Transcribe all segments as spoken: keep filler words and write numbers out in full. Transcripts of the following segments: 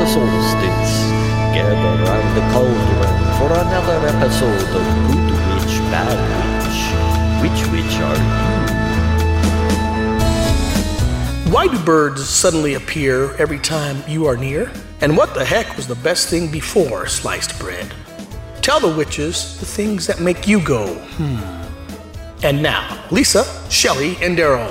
solstice. Gather round the cauldron for another episode of Good Witch, Bad Witch. Which witch are you? Why do birds suddenly appear every time you are near? And what the heck was the best thing before sliced bread? Tell the witches the things that make you go, hmm. And now, Lisa, Shelley, and Daryl.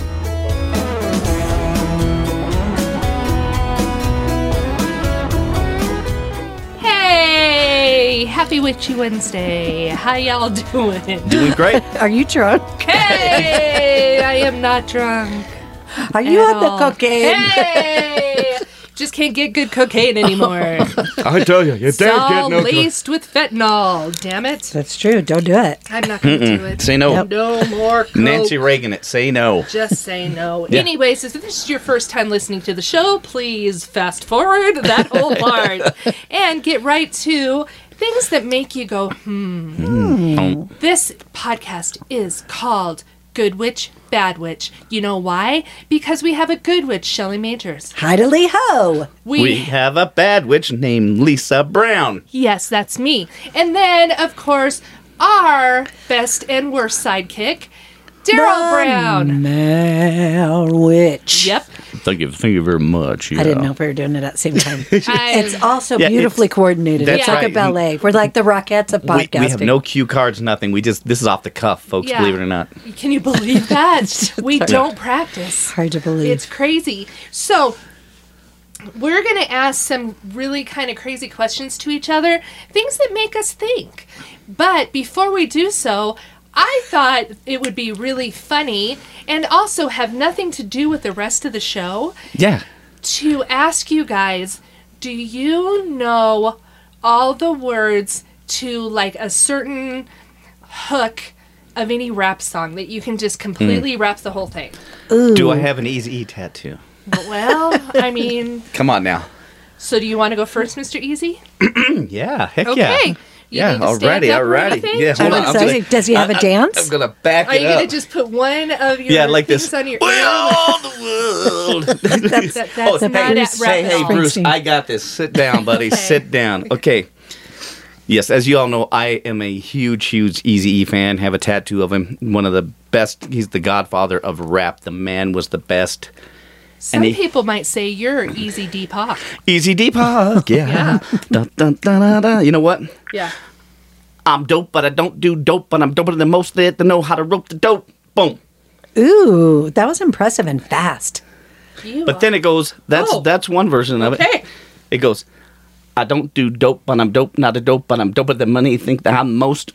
Hey, happy Witchy Wednesday. How y'all doing? Doing great. Are you drunk? Hey, I am not drunk. Are you at on the all. cocaine? Hey, just can't get good cocaine anymore. I tell you, you It's don't all get no. laced with fentanyl. Damn it. That's true. Don't do it. I'm not going to do it. Say no. Yep. No more coke. Nancy Reagan it. Say no. Just say no. Yeah. Anyways, if this is your first time listening to the show, please fast forward that whole part and get right to things that make you go, hmm. Mm. This podcast is called Good Witch, Bad Witch. You know why? Because we have a good witch, Shelley Majors. Hidely ho. We, We have a bad witch named Lisa Brown. Yes, that's me. And then, of course, our best and worst sidekick, Daryl Brown. Male witch. Yep. Thank you. Thank you very much. Yeah. I didn't know if we were doing it at the same time. I'm- It's also Yeah, beautifully it's- coordinated. that's It's like right. a ballet. We're like the Rockettes of We, podcasting. we have no cue cards, nothing. We just this is off the cuff, folks. Yeah. Believe it or not. Can you believe that? We don't practice. Hard to believe. It's crazy. So, we're going to ask some really kind of crazy questions to each other, things that make us think. But before we do so, I thought it would be really funny and also have nothing to do with the rest of the show Yeah. to ask you guys, do you know all the words to like a certain hook of any rap song that you can just completely rap the whole thing? Ooh. Do I have an Easy E tattoo? Well, I mean, Come on now. so do you want to go first, Mister Easy? Yeah. Heck Okay. yeah. You Yeah. need to stand Alrighty. up or Alrighty. anything? Yeah. Hold I'm on. I'm excited. gonna, Does he have a I- I- dance? I'm gonna back Are it you up. going to just put one of your yeah, like things this. on your We ear? are the world. That's, That- that's Oh, not hey, at say, rap hey, at all. Bruce, Springsteen. I got this. Sit down, buddy. Okay. Sit down. Okay. Yes, as you all know, I am a huge, huge Eazy-E fan. Have a tattoo of him. One of the best. He's the godfather of rap. The man was the best. Some he- people might say you're Easy D Pop. Easy D Pop. Yeah. Yeah. Dun, dun, dun, dun, dun. You know what? Yeah. I'm dope, but I don't do dope, but I'm doper than most that know how to rope the dope. Boom. Ooh, that was impressive and fast. You But then it goes, that's Oh. that's one version of Okay. it. It goes, I don't do dope, but I'm dope, not a dope, but I'm doper than money. Think that I'm most.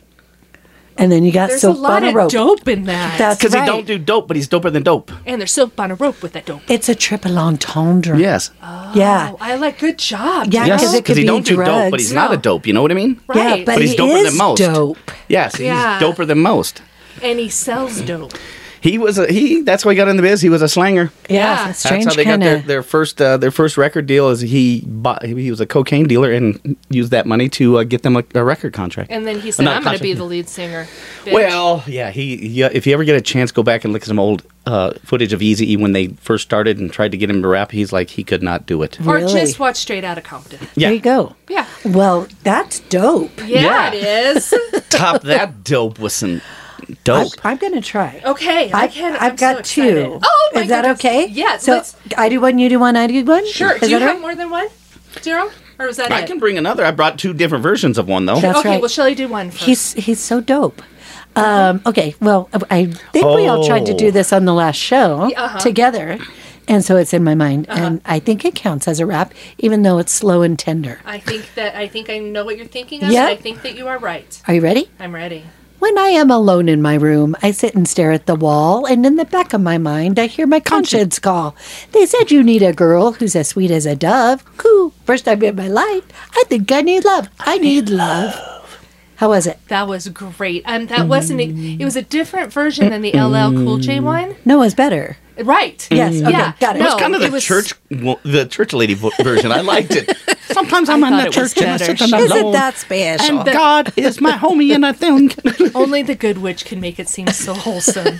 And then you got There's soap a lot on a of rope. dope in that. That's Because right. he don't do dope, but he's doper than dope. and there's soap on a rope with that dope. It's a triple entendre. Yes. Yeah. Oh, I like good job. Yeah, Daryl. because it could Because he be don't do dope, drugs. but he's not No. a dope. You know what I mean? Right. Yeah, but, But he's he doper is than most. dope. Yes, he's Yeah. doper than most. And he sells dope. He was a he. That's why he got in the biz. He was a slanger. Yeah, Yeah. a strange That's how they kind got their, of. their first uh, their first record deal. Is he bought? He was a cocaine dealer and used that money to uh, get them a, a record contract. And then he said, not I'm going to be contract. the lead singer. Bitch. Well, yeah, he, yeah. If you ever get a chance, go back and look at some old uh, footage of Eazy-E when they first started and tried to get him to rap. He's like, he could not do it. Or Really? just watch Straight Outta Compton. Yeah, There you go. Yeah. Well, that's dope. Yeah, Yeah. it is. top that dope with some I'm, dope. I'm going to try. Okay, I I, can. I've I'm got so two. excited. Oh, my Is that goodness. okay? Yeah, So let's- I do one, you do one, I do one? Sure. Is Do you that have right? more than one, Daryl? Or was that I it? can bring another. I brought two different versions of one though. That's okay, right. well, Shelley, do one first. He's he's so dope. Um, okay, well, I think we all tried to Oh. do this on the last show Yeah, uh-huh. together, and so it's in my mind, and I think it counts as a rap, even though it's slow and tender. I think that I think I know what you're thinking of. Yeah. I think that you are right. Are you ready? I'm ready. When I am alone in my room, I sit and stare at the wall, and in the back of my mind, I hear my conscience call. They said you need a girl who's as sweet as a dove. Cool. First time in my life, I think I need love. I need love. How was it? That was great. Um, that wasn't. A, it was a different version than the L L Cool J one. No, it's better. Right. Yes. Okay. Yeah. Got it. No, It was kind of the it was- church, wo- the church lady vo- version. I liked it. Sometimes I'm I in thought the it was church and I better. sit alone. Isn't that special? And God is my homie, and I think Only the good witch can make it seem so wholesome.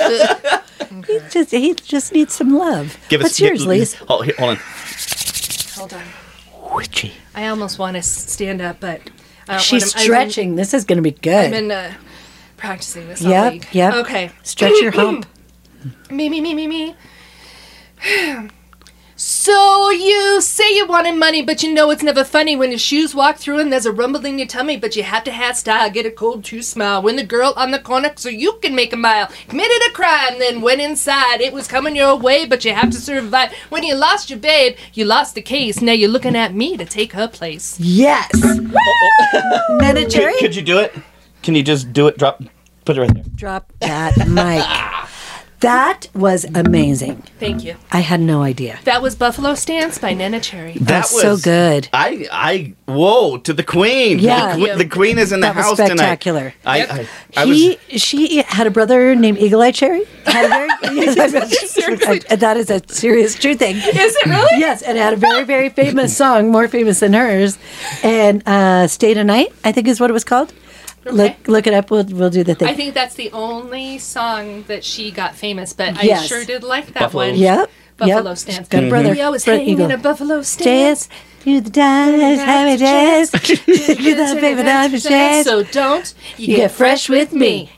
He just he just needs some love. give us. What's yours, give- Lise? Oh, here, hold on. Hold on. Witchy. I almost want to stand up, but I don't She's wanna, stretching. This is going to be I've good. been, I've been uh, practicing this all Yep, week. yep. Okay. Stretch your hump. Me, me, me, me, me. So you say you wanted money, but you know it's never funny when your shoes walk through and there's a rumble in your tummy, but you have to have style, get a cold to smile. When the girl on the corner so you can make a mile. Committed a crime, then went inside. It was coming your way, but you have to survive. When you lost your babe, you lost the case. Now you're looking at me to take her place. Yes. Nana Cherry? Could, could you do it? Can you just do it? Drop. Put it right there. Drop that mic. That was amazing. Thank you. I had no idea. That was Buffalo Stance by Nana Cherry. That was so good. I, I, whoa, to the queen. Yeah. The, que- the queen is in the That was house spectacular. tonight. I, Yep. I, I He, she had a brother named Eagle Eye Cherry. Had a very, Seriously? I- that is a serious true thing. Is it really? Yes, and had a very, very famous song, more famous than hers. And uh, Stay Tonight, I think is what it was called. Okay. Look, look it up. We'll we'll do the thing. I think that's the only song that she got famous, but I Yes. sure did like that Buffalo. one. Yep. Buffalo yep. Stance. Got a brother. We always Brother hang Eagle. in a Buffalo Stance. Dance to the dance, happy dance. Get that baby down the chest. So don't you You get fresh with me.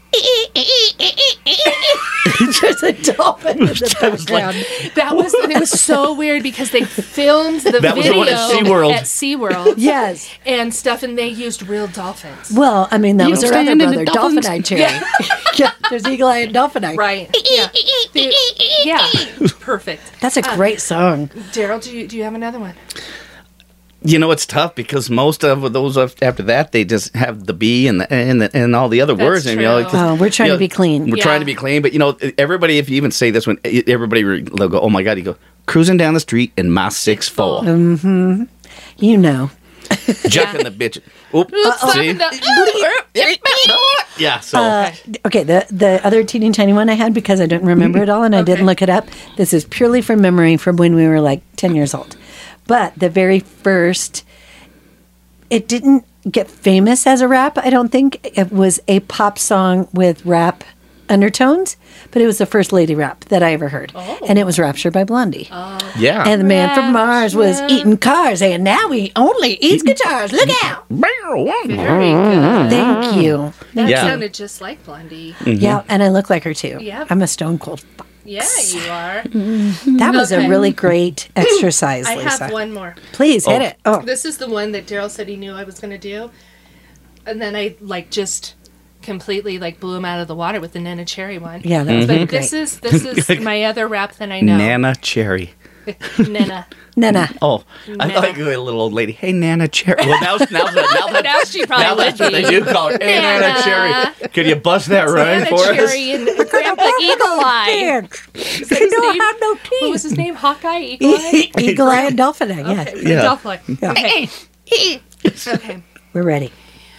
There's a dolphin in the background. That was it was so weird because they filmed the That was the video one at SeaWorld. at SeaWorld Yes. and stuff, and they used real dolphins. Well, I mean, that You was don't her other stand in brother, the Dolphin dolphins. Eye Cherry. Yeah. There's Eagle Eye and Dolphin Eye. Right. Yeah. They- yeah. Perfect. That's a great song. Daryl, do you do you have another one? You know, it's tough because most of those af- after that they just have the B and the and the, and all the other That's words. And, you know, true. 'cause, Oh, we're trying you to be clean. We're Yeah. trying to be clean, but you know, everybody. If you even say this one, e- everybody re- they'll go, "Oh my God!" You go cruising down the street in my six four, You know. jucking the bitch. Oop, Oops, see? the- Yeah. So Uh, okay, the the other teeny tiny one I had because I don't remember it all and I didn't Okay. look it up. This is purely from memory from when we were like ten years old. But the very first, it didn't get famous as a rap, I don't think. It was a pop song with rap undertones, but it was the first lady rap that I ever heard. And it was Rapture by Blondie. yeah. And the man from Mars was eating cars, and now he only eats guitars. Look out! Very good. Thank you. That Yeah. sounded just like Blondie. Yeah, and I look like her too. Yep. I'm a stone cold. Yeah, you are. That was Okay. a really great exercise, I Lisa. have one more. Please hit Oh. it. Oh, This is the one that Daryl said he knew I was going to do. And then I like just completely like blew him out of the water with the Nana Cherry one. yeah, that was But really this great. is this is my other rap that I know. Nana Cherry. Nana. Nana. Oh, I Nana. thought you were a little old lady. Hey, Nana Cherry. Well, now, now, now, that, Now she probably now would that's what be. they do call her. Hey, Nana, Nana. Cherry. Could you bust that rhyme Nana for us? Cherry and Grandpa Eagle Eye. Is that You his don't name? have no What was teeth. his name? Hawkeye? Eagle Eye? Eagle Eye and Dolphin Eye, yeah. Okay, Yeah. Dolphin. Okay. Okay. We're ready.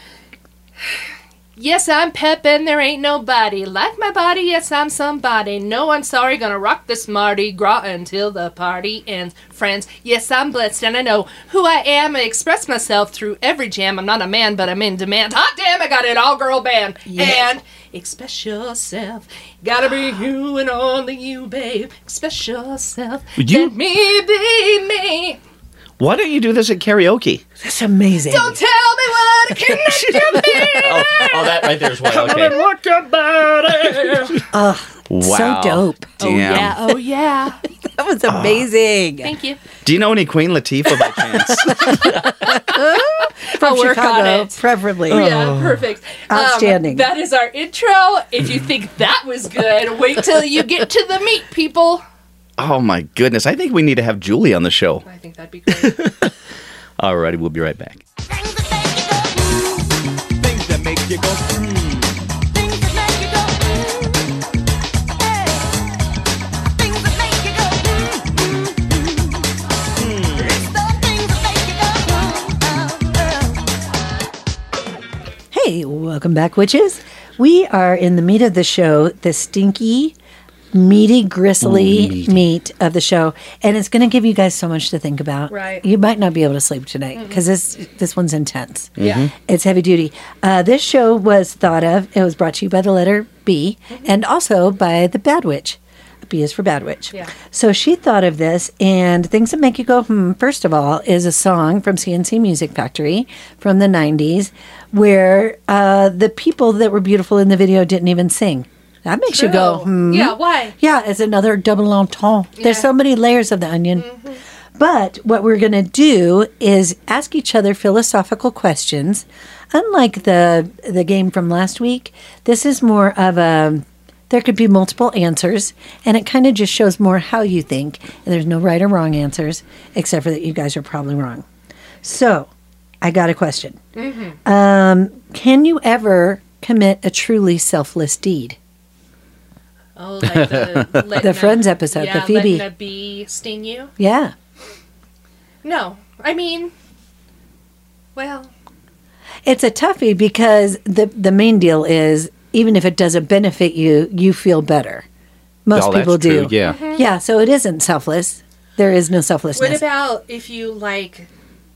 Yes, I'm Pep and there ain't nobody like my body. Yes, I'm somebody. No, I'm sorry, gonna rock this Mardi Gras until the party ends. Friends, yes, I'm blessed and I know who I am. I express myself through every jam. I'm not a man, but I'm in demand. Hot damn, I got an all-girl band. And express yourself. Gotta be you and only you, babe. Express yourself. You- Let me be me. Why don't you do this at karaoke? That's amazing. Don't tell me what I cannot do. Oh, oh, that right there is why. Okay. Rock your body. Wow. So dope. Oh Damn. yeah, oh yeah. That was amazing. Thank you. Do you know any Queen Latifah by chance? From I'll work on Chicago, it. preferably. Yeah, perfect. Um, Outstanding. that is our intro. If you think that was good, wait till you get to the meat, people. Oh my goodness! I think we need to have Julie on the show. I think that'd be great. Alrighty, we'll be right back. Things that make you go mm. Things that make you go mm. Hey. Things that make you go mm, mm, mm. It's the things that make you go mm, mm, mm. Hey, welcome back, witches. We are in the meat of the show, the stinky, meaty, gristly Ooh, meaty. meat of the show, and it's going to give you guys so much to think about. Right. You might not be able to sleep tonight because this this one's intense. Yeah. It's heavy duty. Uh, this show was thought of. It was brought to you by the letter B, and also by the Bad Witch. B is for Bad Witch. Yeah. So she thought of this, and Things That Make You Go Hmm, first of all, is a song from C N C Music Factory from the nineties where uh, the people that were beautiful in the video didn't even sing. That makes you go, True. hmm. Yeah, why? Yeah, it's another double entendre. Yeah. There's so many layers of the onion. But what we're going to do is ask each other philosophical questions. Unlike the the game from last week, this is more of a, there could be multiple answers, and it kind of just shows more how you think. And there's no right or wrong answers, except for that you guys are probably wrong. So, I got a question. Um, can you ever commit a truly selfless deed? Oh, like the, letting The a- Friends episode, yeah, the Phoebe. letting a bee sting you? Yeah. No. I mean, well, It's a toughie because the the main deal is even if it doesn't benefit you, you feel better. Most Oh, that's people do. true, yeah. Mm-hmm. Yeah, so it isn't selfless. There is no selflessness. what about if you like.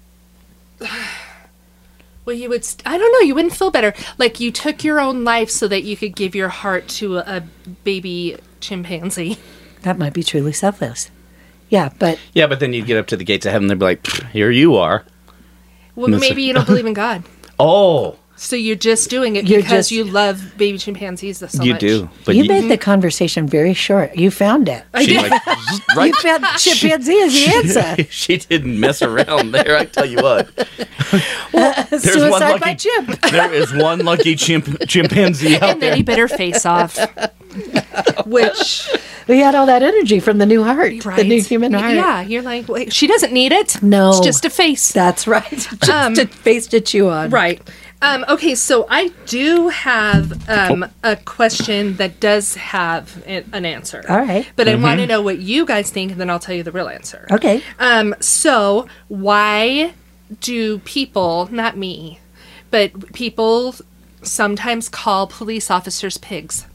Well, you would. St- I don't know. You wouldn't feel better. Like you took your own life so that you could give your heart to a, a baby chimpanzee. That might be truly selfless. Yeah, but Yeah, but then you'd get up to the gates of heaven, they'd be like, "Pfft, here you are. Well, Miss- maybe you don't believe in God. Oh, So you're just doing it You're because just- you love baby chimpanzees so you much. do. But you made the conversation very short. You found it. I she did. like, right. You found chimpanzee is the answer. She didn't mess around there. I tell you what. There's Suicide one lucky by chimp. There is one lucky chimp, chimpanzee out And then there. he bit her face off. Which, We had all that energy from the new heart, right. the new human heart. Yeah, you're like, wait, she doesn't need it. No. It's just a face. That's right. Just Um, a face to chew on. Right. Um, okay, so I do have um, a question that does have an, an answer. All right. But I want to know what you guys think, and then I'll tell you the real answer. Okay. Um, so, why do people, not me, but people sometimes call police officers pigs?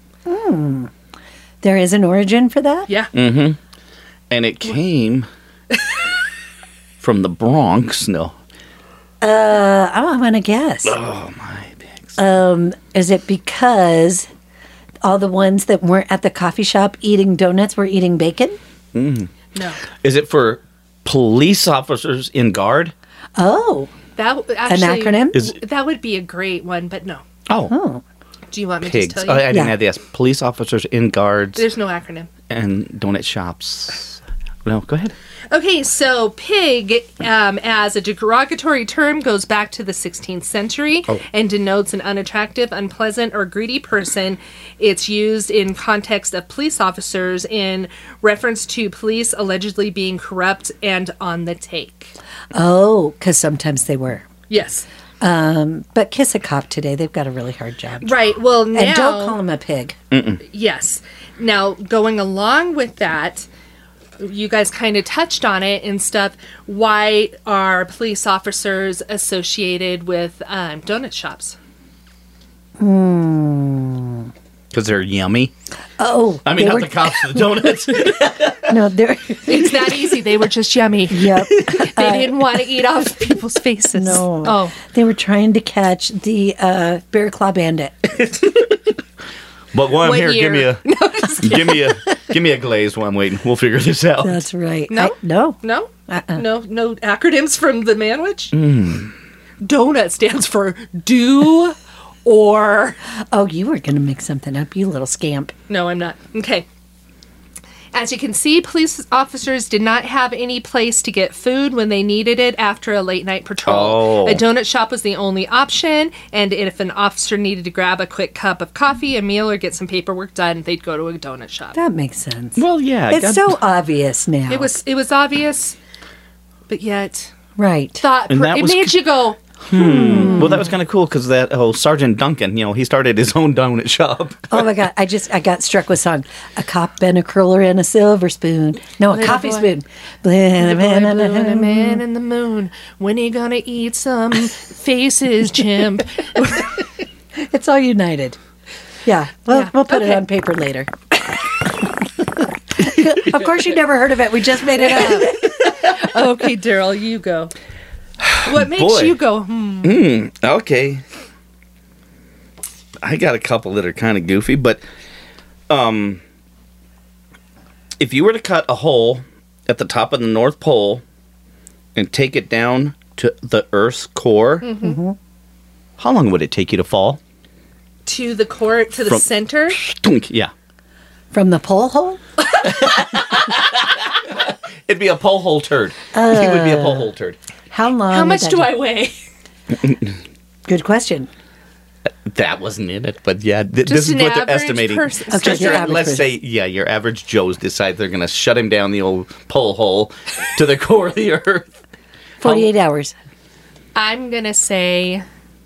There is an origin for that? Yeah. And it came from the Bronx. No. Uh, I want to guess. Oh, my pigs. Um, is it because all the ones that weren't at the coffee shop eating donuts were eating bacon? No. Is it for police officers in guard? Oh, That w- actually, acronym? Is- that would be a great one, but no. Oh, oh. Do you want me pigs. to Oh, tell you? I didn't Yeah. have the S. Police officers in guards There's no acronym. and donut shops. No, go ahead. Okay, so pig, um, as a derogatory term, goes back to the sixteenth century Oh. and denotes an unattractive, unpleasant, or greedy person. It's used in context of police officers in reference to police allegedly being corrupt and on the take. Oh, because sometimes they were. Yes. Um, but kiss a cop today. They've got a really hard job. Right. Well, now. And don't call him a pig. Yes. Now, going along with that, you guys kind of touched on it and stuff. Why are police officers associated with um, donut shops? Because they're yummy. Oh, I mean, they not were, the cops, the donuts. no, they're. It's that easy. They were just yummy. Yep. They didn't want to eat off people's faces. No. Oh, They were trying to catch the uh, bear claw bandit. But while I'm What here, year? give me a, give me a, give me a glaze while I'm waiting. We'll figure this out. That's right. No? I- no. no, Uh-uh. no, no acronyms from the Manwich. Donut stands for do or. Oh, you were going to make something up, you little scamp. No, I'm not. Okay. As you can see, police officers did not have any place to get food when they needed it after a late night patrol. Oh. A donut shop was the only option, and if an officer needed to grab a quick cup of coffee, a meal, or get some paperwork done, they'd go to a donut shop. That makes sense. Well, yeah. It's God- so obvious now. It was it was obvious, but yet right. thought And that it was made c- you go. Well, that was kind of cool because that oh Sergeant Duncan, you know, he started his own donut shop. Oh my God! I just I got struck with song. A cop and a curler and a silver spoon. No, a Little coffee boy. spoon. The boy blue and a man in the moon. When you gonna eat some faces, chimp? It's all united. Yeah. Well, Yeah. we'll put Okay. it on paper later. Of course, you never heard of it. We just made it up. Okay, Daryl, you go. What makes Boy. you go? Hmm. Okay. I got a couple that are kind of goofy, but um, If you were to cut a hole at the top of the North Pole and take it down to the Earth's core, Mm-hmm. how long would it take you to fall? To the core, to the From- center. Dunk, yeah. From the pole hole? It'd be a pole hole turd. he would be a pole hole turd. How long? How would much that do take? I weigh? Good question. That wasn't in it, but yeah, th- Just this is an what they're average estimating. person. Okay, Just your your- average let's person. say, yeah, your average Joes decide they're going to shut him down the old pole hole to the core of the Earth. forty-eight hours. I'm gonna say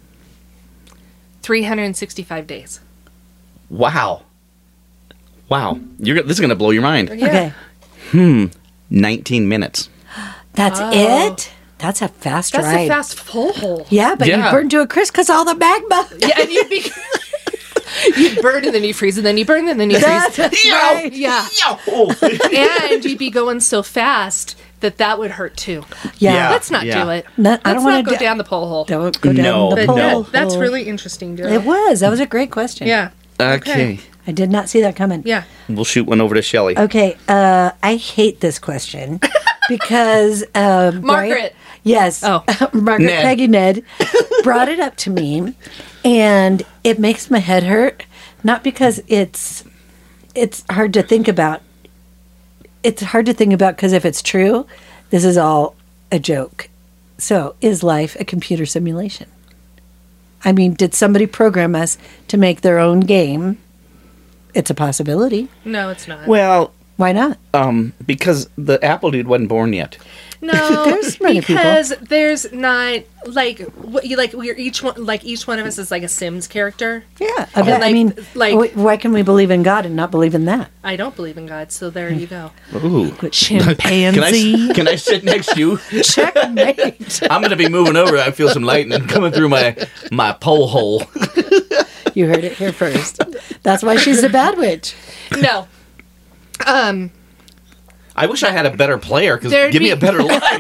three hundred sixty-five days. Wow. Wow. You're, go- this is going to blow your mind. Okay. nineteen minutes. That's it? That's a fast That's ride. a fast full hole. Yeah, but Yeah. you burn to a crisp because all the magma. Yeah, and you'd be you'd burn and then you freeze and then you burn and then you freeze. That's right. Yeah, Oh. and you'd be going so fast that that would hurt too. Yeah. Yeah. Let's not Yeah. do it. No, I Let's don't not wanna go do- down the pole hole. Don't go down No, the But pole. no. that, that's really interesting, Joe. It was. That was a great question. Yeah. Okay. I did not see that coming. Yeah. We'll shoot one over to Shelly. Okay. Uh, I hate this question because uh, Brian- Margaret. yes. Oh. Margaret Ned. Peggy Ned brought it up to me, and it makes my head hurt. Not because it's it's hard to think about. It's hard to think about because if it's true, this is all a joke. So, is life a computer simulation? I mean, did somebody program us to make their own game? It's a possibility. No, it's not. Well, Why not? um, because the Apple dude wasn't born yet. No, There's many people. because there's not like what you like. We're each one like each one of us is like a Sims character. Yeah. I, bet- I like- mean, like- wh- why can we believe in God and not believe in that? I don't believe in God, so there you go. Ooh. Chimpanzee. Can I, can I sit next to you? Checkmate. I'm going to be moving over. I feel some lightning coming through my, my pole hole. You heard it here first. That's why she's a bad witch. No. Um. I wish I had a better player because There'd give me be- a better life.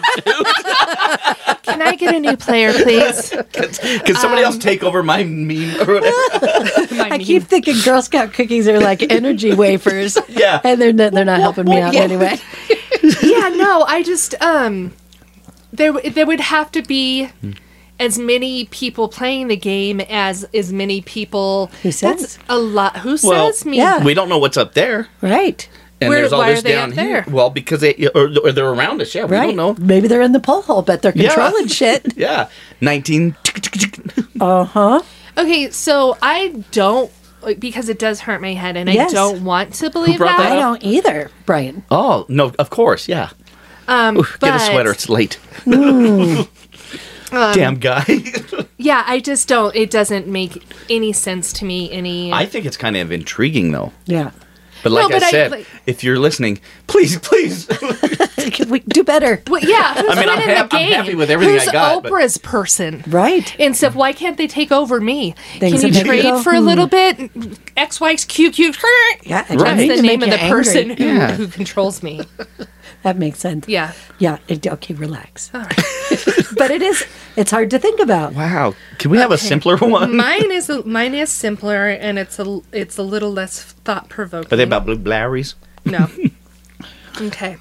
Can I get a new player, please? Can somebody else take over my meme or whatever? My I meme. keep thinking Girl Scout cookies are like energy wafers. Yeah. And they're not, they're not helping me out Yeah. anyway. Yeah, no, I just um, there w- there would have to be as many people playing the game as as many people. Who says? That's a lot. Who Well, says me? yeah. We don't know what's up there. Right. And Where- there's all why this are they down up here. there? Well, because they or, or they're around us. Yeah, we Right. don't know. Maybe they're in the pole hole, but they're Yeah. controlling shit. Yeah, nineteen. Uh huh. Okay, so I don't because it does hurt my head, and Yes. I don't want to believe brought that. that I up? don't either, Brian. Oh no, of course, yeah. Um, Ooh, but, get a sweater. It's late. Um, Damn guy. Yeah, I just don't. It doesn't make any sense to me. Any. I think it's kind of intriguing though. Yeah. But like but I I- said, like- if you're listening, please, please. Can we do better? Well, yeah, who's I mean, I'm winning hap- the I'm game? happy with everything Who's I got, but- Oprah's person? Right. And stuff. Why can't they take over me? Things Can you that make you trade go, for a hmm. little bit? X Y's Q Q. Yeah, I That's don't need the to name make of the you person angry. who, Yeah. who controls me. That makes sense. Yeah. Yeah. It, okay, relax. But it is, it's hard to think about. Wow. Can we have a simpler one? Mine is a, mine is simpler and it's a it's a little less thought provoking. Are they about blue blurries? No. Okay.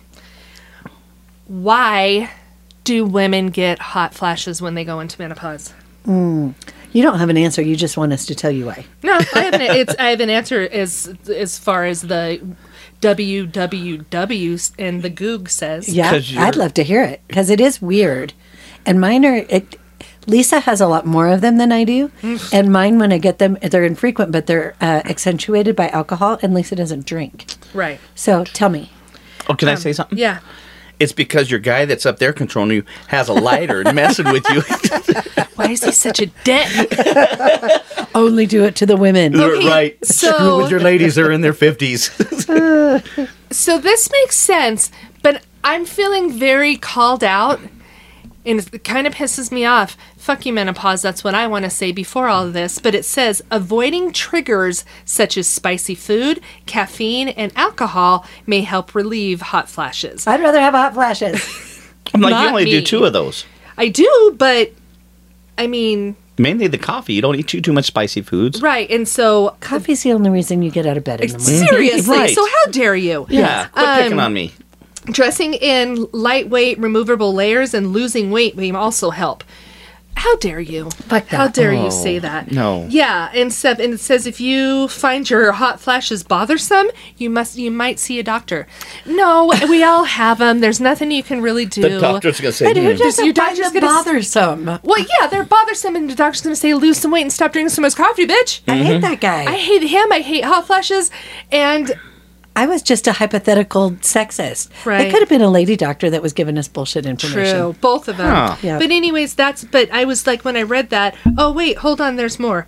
Why do women get hot flashes when they go into menopause? You don't have an answer. You just want us to tell you why. No, I have an it's I have an answer as as far as the W W W and the Goog says. Yeah, 'Cause you're- I'd love to hear it because it is weird. And mine are, it, Lisa has a lot more of them than I do. And mine, when I get them, they're infrequent, but they're uh, accentuated by alcohol, and Lisa doesn't drink. Right. So tell me. Oh, can I say something? Yeah. It's because your guy that's up there controlling you has a lighter and messing with you. Why is he such a dick? Only do it to the women. Okay, right. so- Screw with your ladies that are in their fifties. So this makes sense, but I'm feeling very called out, and it kind of pisses me off. Fuck you, menopause. That's what I want to say before all of this. But it says avoiding triggers such as spicy food, caffeine, and alcohol may help relieve hot flashes. I'd rather have hot flashes. I'm like, you Not only do me. two of those. I do, but I mean, Mainly the coffee. You don't eat too, too much spicy foods. Right. And so, Coffee's the only reason you get out of bed in the morning. seriously, Right. so how dare you? Yeah. Quit Um, picking on me. Dressing in lightweight, removable layers and losing weight may also help. How dare you? Fuck How that. dare Oh, you say that? no. Yeah, and stuff. And it says if you find your hot flashes bothersome, you must you might see a doctor. No, we all have them. There's nothing you can really do. The doctor's going to say, But who "Hmm." doesn't your find doctor's them gonna s- bothersome? Well, yeah, they're bothersome, and the doctor's going to say lose some weight and stop drinking so much coffee, bitch. I hate that guy. I hate him. I hate hot flashes, and I was just a hypothetical sexist. Right. It could have been a lady doctor that was giving us bullshit information. true, both of them. Huh. Yeah. But anyways, that's. But I was like, when I read that, oh wait, hold on, there's more.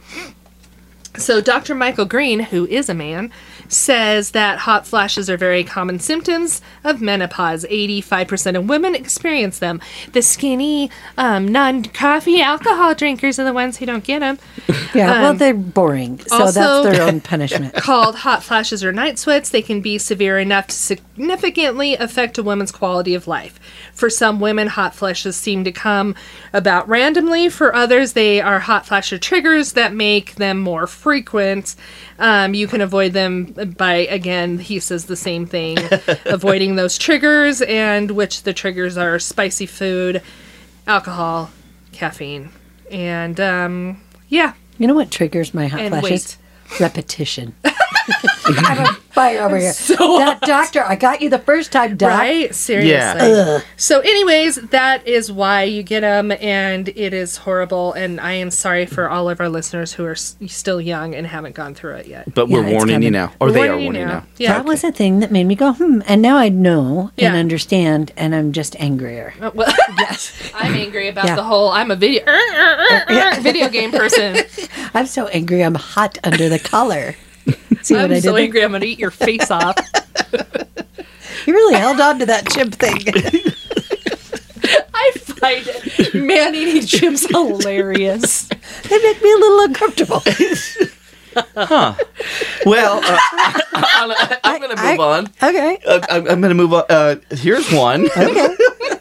So Doctor Michael Green, who is a man, says that hot flashes are very common symptoms of menopause. eighty-five percent of women experience them. The skinny, um, non-coffee alcohol drinkers are the ones who don't get them. Yeah, well, Um, they're boring. So also- that's their own punishment. Called hot flashes or night sweats, they can be severe enough to significantly affect a woman's quality of life. For some women, hot flashes seem to come about randomly. For others, they are hot flasher triggers that make them more frequent. Um, you can avoid them by, again, he says the same thing, avoiding those triggers, and which the triggers are spicy food, alcohol, caffeine, and um, yeah. You know what triggers my hot And flashes? Repetition. I'm on fire over here. That doctor, I got you the first time, doc. Right? Seriously. Yeah. So, anyways, that is why you get them, and it is horrible. And I am sorry for all of our listeners who are s- still young and haven't gone through it yet. But we're Yeah, it's warning you coming. now. Or We're they are warning you warning you now. now. Yeah. That was a thing that made me go, hmm. And now I know Yeah. and understand, and I'm just angrier. Uh, well, I'm angry about Yeah. the whole. I'm a video video game person. I'm so angry, I'm hot under the collar. See what I'm I did so there? angry. I'm gonna eat your face off. You really held on to that chimp thing. I find it man-eating chimps hilarious. They make me a little uncomfortable. Well, uh, I'm, I'm going to move I- on. Okay. Uh, I'm, I'm going to move on. Uh, here's one. Okay.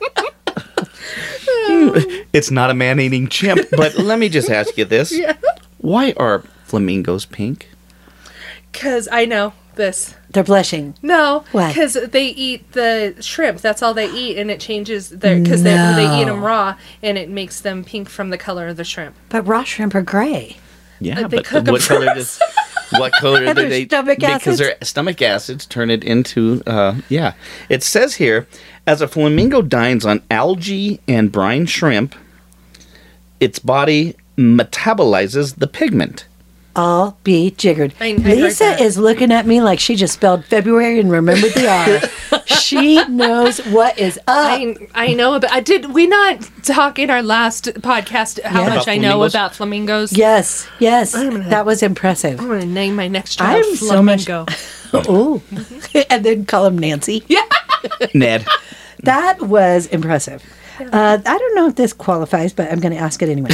It's not a man-eating chimp, but let me just ask you this. Yeah. Why are flamingos pink? Because I know this. They're blushing. No, Why? because they eat the shrimp. That's all they eat, and it changes their because they, they eat them raw, and it makes them pink from the color of the shrimp. But raw shrimp are gray. Yeah, Uh, they but cook 'em what color does what color And do their they? stomach because acids? their stomach acids turn it into. Uh, yeah, it says here, as a flamingo dines on algae and brine shrimp, its body metabolizes the pigment. I'll be jiggered. I- I heard Lisa that. is looking at me like she just spelled February and remembered the R. She knows what is up. I I know about. I did. We not talk in our last podcast how Yeah. much About I know flamingos? about flamingos. Yes, yes. I'm gonna- That was impressive. I'm gonna name my next child I'm so much- Flamingo. Oh, and then call him Nancy. Yeah. Ned. That was impressive. Uh, I don't know if this qualifies, but I'm going to ask it anyway.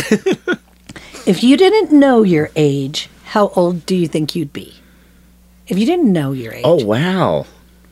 If you didn't know your age, how old do you think you'd be? If you didn't know your age. Oh wow.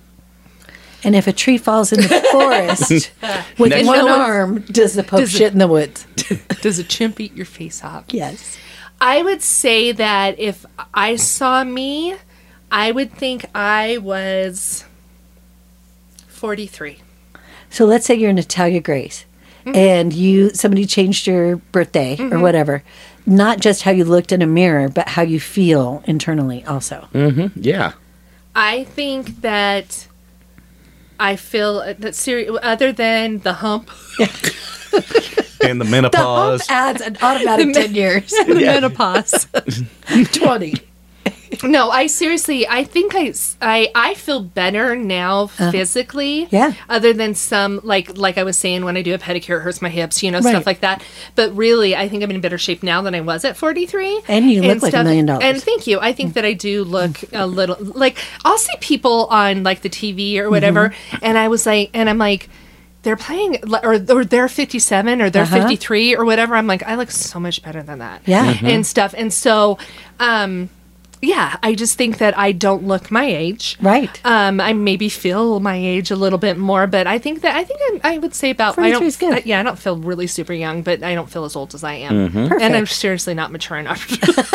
And if a tree falls in the forest with Next one one. arm, does the Pope Does it- shit in the woods? Does a chimp eat your face off? Yes. I would say that if I saw me, I would think I was forty-three. So let's say you're Natalia Grace and you somebody changed your birthday or whatever. Not just how you looked in a mirror, but how you feel internally also. Yeah. I think that I feel that seri- other than the hump, And the The hump menopause. adds an automatic ten years. the menopause. twenty. No, I seriously, I think I, s- I, I feel better now physically. Yeah. Other than some, like like I was saying, when I do a pedicure, it hurts my hips, you know, Right. stuff like that. But really, I think I'm in better shape now than I was at forty-three. And you look like a million dollars. And thank you. I think that I do look a little, like, I'll see people on, like, the T V or whatever, Mm-hmm. and I was like, and I'm like, they're playing, or, or they're fifty-seven or they're Uh-huh. fifty-three or whatever. I'm like, I look so much better than that. Yeah. Mhm. And stuff. And so, um, yeah, I just think that I don't look my age. Right. Um, I maybe feel my age a little bit more, but I think that I think I'm, I would say about I don't. forty-three is good. I- yeah, I don't feel really super young, but I don't feel as old as I am, Perfect. and I'm seriously not mature enough.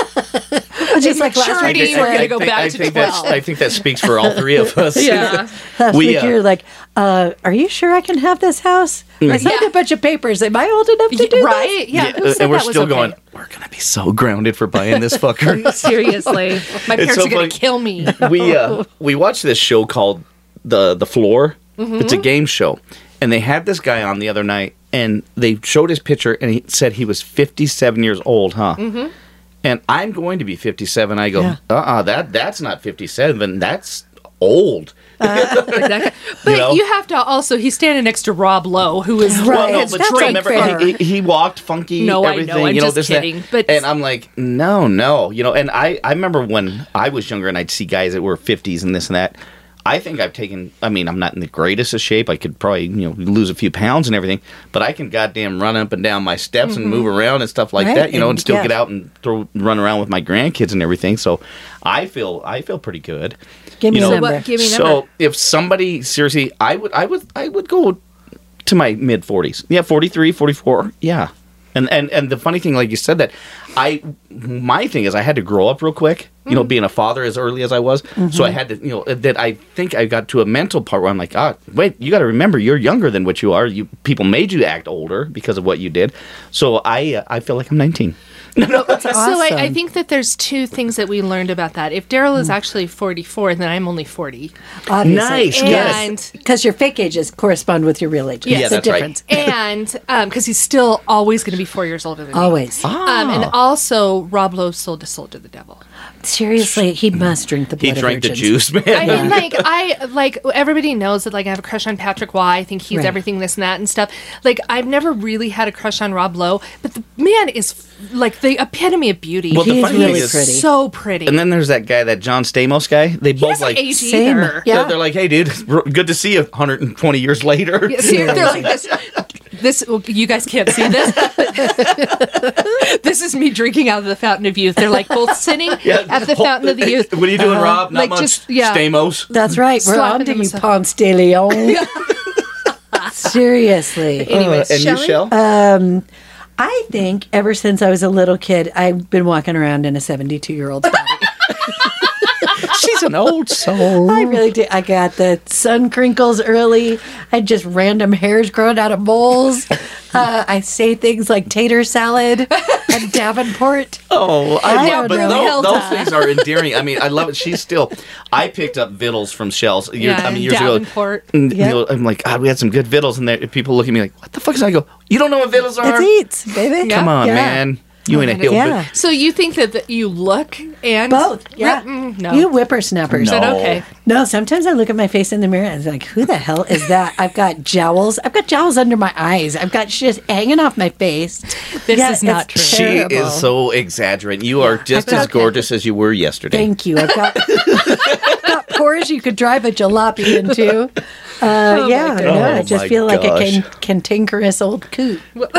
Just like last maturity, week. we're gonna go think, back I to think that's, twelve. I think that speaks for all three of us. yeah. Last we, week uh, you were like, uh, "Are you sure I can have this house? I signed Yeah. a bunch of papers. Am I old enough to do Right? Yeah. Yeah, who said and we're that was still okay? going, we're going to be so grounded for buying this fucker. Seriously, my parents so are going funny. to kill me. we uh, we watched this show called the the Floor. Mm-hmm. It's a game show, and they had this guy on the other night, and they showed his picture, and he said he was fifty-seven years old, huh? Mm-hmm. And I'm going to be fifty-seven. I go, Yeah. uh, uh that that's not fifty-seven. That's old. Exactly. But You know? you have to also, he's standing next to Rob Lowe, who is Right. Well, no, It's but not still, like remember, fair. he, he, he walked funky. No, I know, everything, I'm you know, just this and that. kidding, but- and I'm like, no, no, you know. And I, I remember when I was younger, and I'd see guys that were fifties and this and that. I think I've taken. I mean, I'm not in the greatest of shape. I could probably, you know, lose a few pounds and everything, but I can goddamn run up and down my steps and move around and stuff like Right, that, you know, and, and still yeah. get out and throw, run around with my grandkids and everything. So, I feel, I feel pretty good. Give me You a know, number. what- give me a So number. if somebody seriously, I would, I would, I would go to my mid forties. Yeah, forty-three, forty-four. Yeah. And, and and the funny thing, like you said, that I my thing is I had to grow up real quick. You know, being a father as early as I was, so I had to. You know, that I think I got to a mental part where I'm like, ah, wait, you got to remember, you're younger than what you are. You people made you to act older because of what you did. So I uh, I feel like I'm nineteen. So I, I Awesome. think that there's two things that we learned about that. If Daryl is actually forty-four, then I'm only forty. Obviously. Nice, yes. And Because your fake ages correspond with your real age. Yes. Yeah, It's a that's right. difference. and because he's still always going to be four years older than me. Always. Um, and also, Rob Lowe sold his soul to the devil. Seriously, he must drink the blood He of drank the virgins. juice, man. I mean, like I like everybody knows that like I have a crush on Patrick Waugh. I think he's Right. everything this and that and stuff. Like I've never really had a crush on Rob Lowe, but the man is like the epitome of beauty. Well, the He is funny really thing is, pretty. so pretty. and then there's that guy, that John Stamos guy. They he both doesn't like. age Same. either. Yeah. They're, they're like, hey, dude, r- good to see you one hundred twenty years later. Yeah, see, they're like this. This well, you guys can't see this. This is me drinking out of the fountain of youth. They're like both sitting Yeah. at the fountain of the youth. What are you doing, Rob? Not like much. just- yeah. Stamos. That's right. We're Slapping on to you, himself. Ponce de Leon. Seriously. Anyways, Uh, and Shelley? you, Shell? I think ever since I was a little kid, I've been walking around in a seventy-two-year-old's body. She's an old soul. I really do. I got the sun crinkles early. I had just random hairs growing out of moles. Uh, I say things like tater salad and Davenport. Oh, I, I love, don't but know. those, those things are endearing. I mean, I love it. She's still. I picked up vittles from Shells. Years, Yeah, I mean, and years Davenport. ago. And, Yeah. you know, I'm like, God, we had some good vittles, and there, people look at me like, what the fuck is that? I go, you don't know what vittles are? It's eats, baby. Yeah. Come on, Yeah. man. You ain't a hillbilly. Yeah. So you think that, that you look and Both. Yeah. Mm, no. You whippersnappers. Is that No. okay? No, sometimes I look at my face in the mirror and I'm like, who the hell is that? I've got jowls. I've got jowls under my eyes. I've got shit hanging off my face. This Yeah, is not it's true. She terrible. is so exaggerating. You are just I've as got- gorgeous as you were yesterday. Thank you. I've got, I've got pores you could drive a jalopy into. Uh, yeah, goodness. no, I Oh, just my feel like a gosh. can- cantankerous old coot.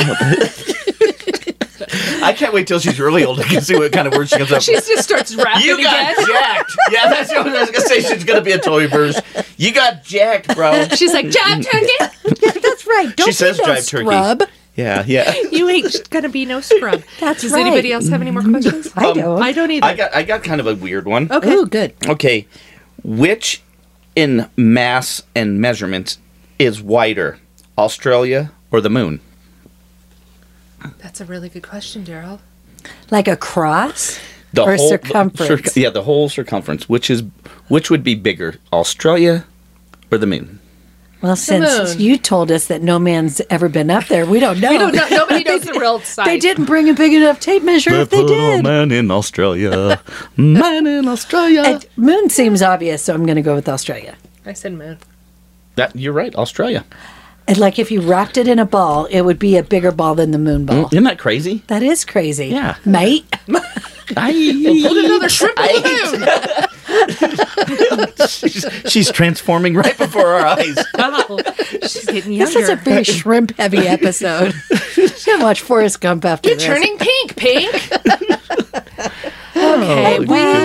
I can't wait till she's really old to see what kind of words she comes up She with. just starts rapping You got again. jacked. Yeah, that's what I was gonna say. She's gonna be a Toy verse. You got jacked, bro. She's like, Jack Turkey, Yeah, that's right. Don't She says be no drive turkey. scrub. Yeah, yeah. you ain't gonna be no scrub. That's Does right. anybody else have any more questions? I Um, don't. I don't either. I got I got kind of a weird one. okay. Ooh, good. Okay, which in mass and measurements is wider, Australia or the moon? That's a really good question, Daryl. Like a cross The or whole- the- circumference? circ- yeah, the whole circumference. Which is which would be bigger, Australia or the moon? Well, since moon. you told us that no man's ever been up there, we don't know. We don't know. Nobody knows the real size. They didn't bring a big enough tape measure if they did. man in Australia, man in Australia. And moon seems obvious, so I'm going to go with Australia. I said moon. That you're right, Australia. And like if you wrapped it in a ball, it would be a bigger ball than the moon ball. Isn't that crazy? That is crazy. Yeah. Mate. Put another shrimp in the moon. she's, she's transforming right before our eyes. Wow. She's getting This is a younger. very shrimp heavy episode. I'm going to watch Forrest Gump after You're this. turning pink, pink. Oh, Okay, we goodness.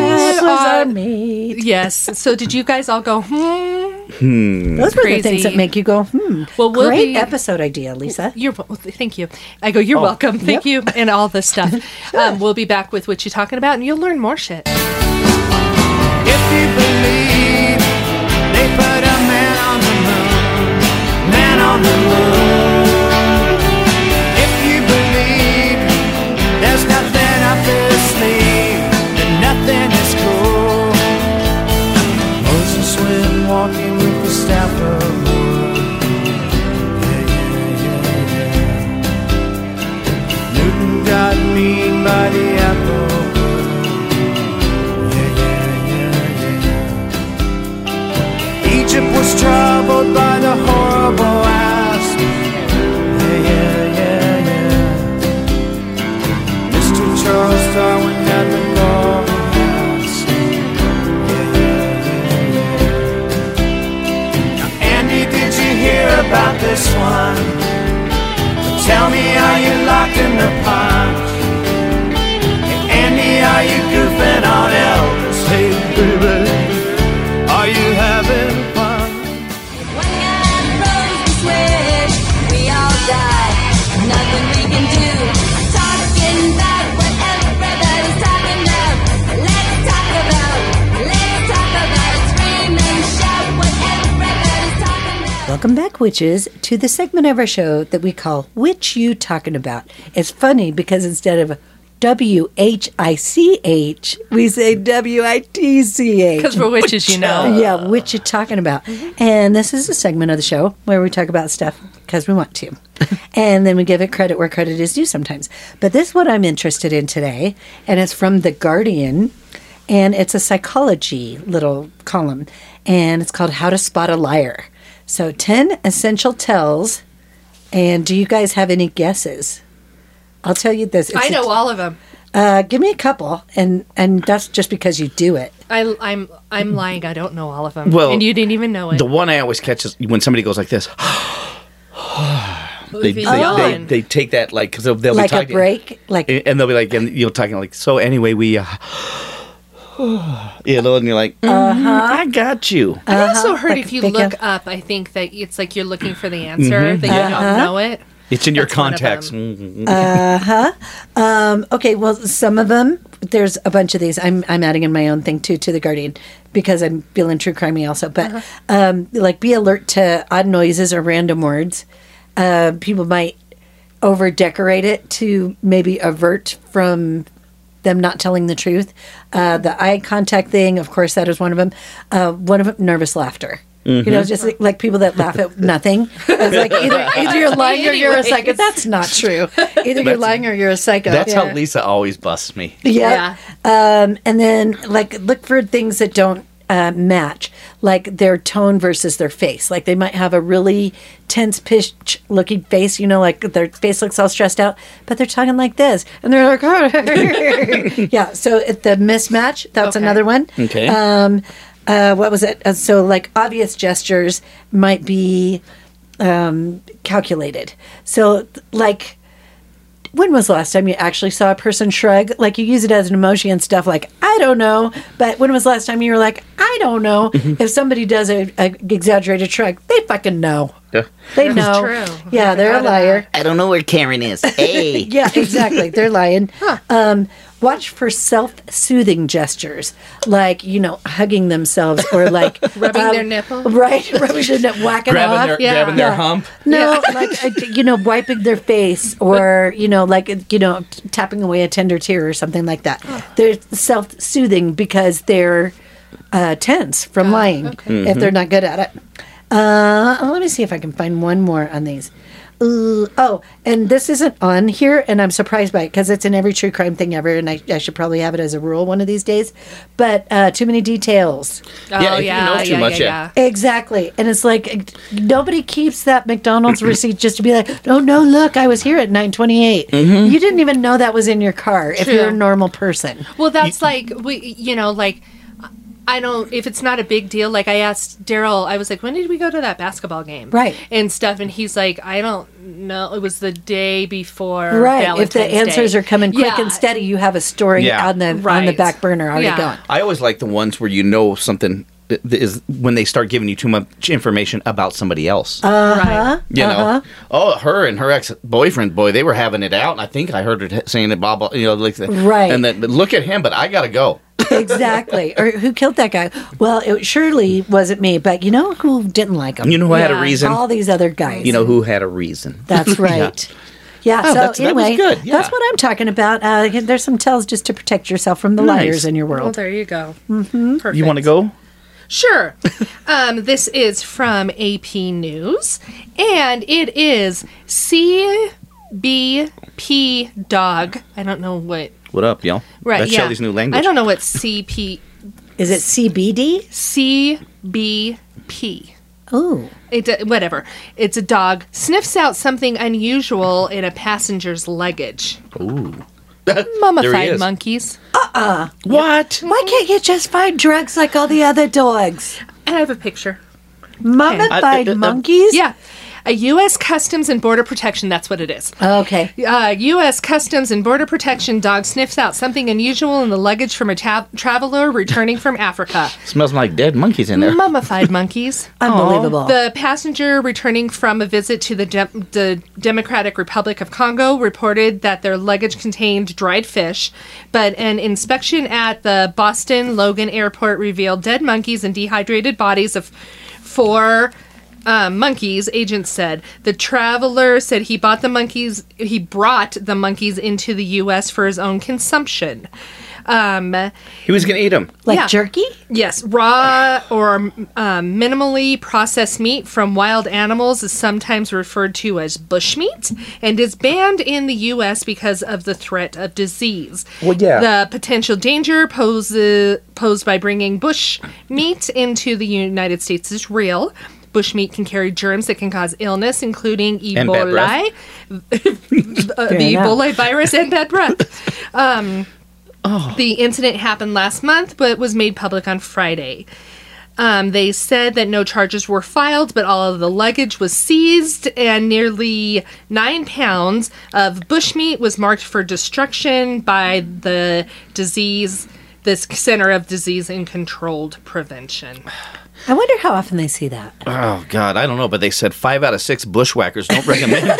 Uh, are made. Yes. So did you guys all go, hmm? Those were the things Crazy. that make you go, hmm. Well, we'll Great be- episode idea, Lisa. You're well, thank you. I go, you're welcome. Thank you, and all this stuff. Um, we'll be back with what you talking about, and you'll learn more shit. If you believe they put a man on the moon, man on the moon. If you believe there's nothing up his sleeve, then nothing is cool. Moses went walking with the staff of wood. Yeah, yeah, yeah, yeah. Newton got mean by the apple. Egypt was troubled by the horrible asp. Yeah, yeah, yeah, yeah. Mister Charles Darwin had the golden ass. Yeah, yeah, yeah, yeah. Now, Andy, did you hear about this one? Tell me, are you locked in the punch? Hey, Andy, are you goofing on Elvis? Hey, baby, are you having fun? One guy throws the switch, we all die. Nothing we can do. Talking about what everybody's talking about. Let's talk about, let's talk about it. Scream and shout what everybody's talking about. Welcome back, witches, to the segment of our show that we call Which You Talking About. It's funny because instead of W H I C H, we say W I T C H. Because we're witches, you know. Yeah, which you talking about. And this is a segment of the show where we talk about stuff because we want to. And then we give it credit where credit is due sometimes. But this is what I'm interested in today, and it's from The Guardian, and it's a psychology little column, and it's called How to Spot a Liar. So ten essential tells, and do you guys have any guesses? I'll tell you this. It's I a- know all of them. uh, give me a couple, and and that's just because you do it. I, I'm I'm lying. I don't know all of them. Well, and you didn't even know it. The one I always catch is when somebody goes like this. they, they, Oh. they, they take that like because they'll, they'll Like be a talking, break, like and they'll be like, and you're talking like, so anyway, we, uh, you know, and you're like, mm, I got you. I also heard Like if you think look of- up, I think that it's like you're looking for the answer that you don't know it. It's in your That's one of contacts. them. Mm, Um, okay, well, some of them, there's a bunch of these. I'm I'm adding in my own thing too to the Guardian because I'm feeling true crimey also. But um, like, be alert to odd noises or random words. Uh, people might over decorate it to maybe avert from them not telling the truth. Uh, the eye contact thing, of course, that is one of them. Uh, one of them, nervous laughter. You know, just like, like people that laugh at nothing. It's like either either you're lying or you're a psycho. Anyways. That's not true. Either you're lying or you're a psycho. That's Yeah. how Lisa always busts me. Yeah. Um, and then, like, look for things that don't uh, match, like their tone versus their face. Like, they might have a really tense pitch looking face, you know, like their face looks all stressed out, but they're talking like this. And they're like, yeah. So, it, the mismatch, that's Okay. another one. Okay. Um, uh, what was it? Uh, so, like, obvious gestures might be um, calculated. So, th- like, when was the last time you actually saw a person shrug? Like, you use it as an emoji and stuff like, I don't know. But when was the last time you were like, I don't know? If somebody does a, a exaggerated shrug, they fucking know. Yeah. They know. true. Yeah, I they're a forgot of liar. I don't know where Karen is. Hey. Yeah, exactly. They're lying. Um, watch for self-soothing gestures, like, you know, hugging themselves or like Rubbing um, their nipple. right? Rubbing their nipple, whacking grabbing off. their, Yeah. grabbing their Yeah. hump. No, like, uh, you know, wiping their face or, you know, like, you know, t- tapping away a tender tear or something like that. They're self-soothing because they're uh, tense from lying if they're not good at it. Uh, let me see if I can find one more on these. Ooh, oh, and this isn't on here, and I'm surprised by it because it's in every true crime thing ever, and I, I should probably have it as a rule one of these days. But uh, too many details. Oh, Yeah, if you yeah, know too yeah, much, yeah, yeah. yeah. Exactly. And it's like nobody keeps that McDonald's receipt just to be like, oh, no, look, I was here at nine twenty-eight. You didn't even know that was in your car if True. you're a normal person. Well, that's like we, you know, like I don't. If it's not a big deal, like I asked Daryl, I was like, "When did we go to that basketball game?" Right. And stuff, and he's like, "I don't No, it was the day before. Right. Valentine's If the answers Day. are coming quick Yeah. and steady, you have a story Yeah. on the on the Right. back burner already Yeah. going. I always like the ones where you know something th- th- is when they start giving you too much information about somebody else. Right. you uh-huh. know, oh, her and her ex boyfriend, boy, they were having it out. And I think I heard her t- saying it, blah blah. You know, like the, Right. And then but look at him, but I gotta go. Exactly. Or who killed that guy? Well, it surely wasn't me, but you know who didn't like him? You know who had a Yeah. reason? All these other guys. You know who had a reason? That's right. Yeah, Oh, so that's- that was anyway, good, yeah. that's what I'm talking about. Uh, there's some tells just to protect yourself from the Nice. liars in your Well, world. there you go. Mm-hmm. Perfect. You want to go? Sure. um, this is from A P News, and it is C B P dog. I don't know what. What up, y'all? Right. That's yeah. Shelly's new language. I don't know what C P Is it C B D? C B P. Oh, It, whatever. It's a dog sniffs out something unusual in a passenger's luggage. Ooh. There he Mummified is. monkeys. What? why can't you just find drugs like all the other dogs? I have a picture. Mummified I- I- I- monkeys? Yeah. A U S Customs and Border Protection, that's what it is. Okay. Uh, U S Customs and Border Protection dog sniffs out something unusual in the luggage from a ta- traveler returning from Africa. Smells like dead monkeys in there. Mummified monkeys. Unbelievable. The passenger returning from a visit to the, De- the Democratic Republic of Congo reported that their luggage contained dried fish, but an inspection at the Boston Logan Airport revealed dead monkeys and dehydrated bodies of four um, monkeys. Agents said the traveler said he bought the monkeys. He brought the monkeys into the U S for his own consumption. Um, He was gonna eat them. like yeah. jerky? Yes, raw or um, minimally processed meat from wild animals is sometimes referred to as bushmeat and is banned in the U S because of the threat of disease. Well, yeah. The potential danger poses, posed by bringing bush meat into the United States is real. Bushmeat can carry germs that can cause illness, including And bad Ebola, breath. uh, the enough. Ebola virus, and bad breath. Um, The incident happened last month, but was made public on Friday. Um, they said that no charges were filed, but all of the luggage was seized, and nearly nine pounds of bushmeat was marked for destruction by the disease, this Center of Disease and Controlled Prevention. I wonder how often they see that. Oh God, I don't know, but they said five out of six bushwhackers don't recommend.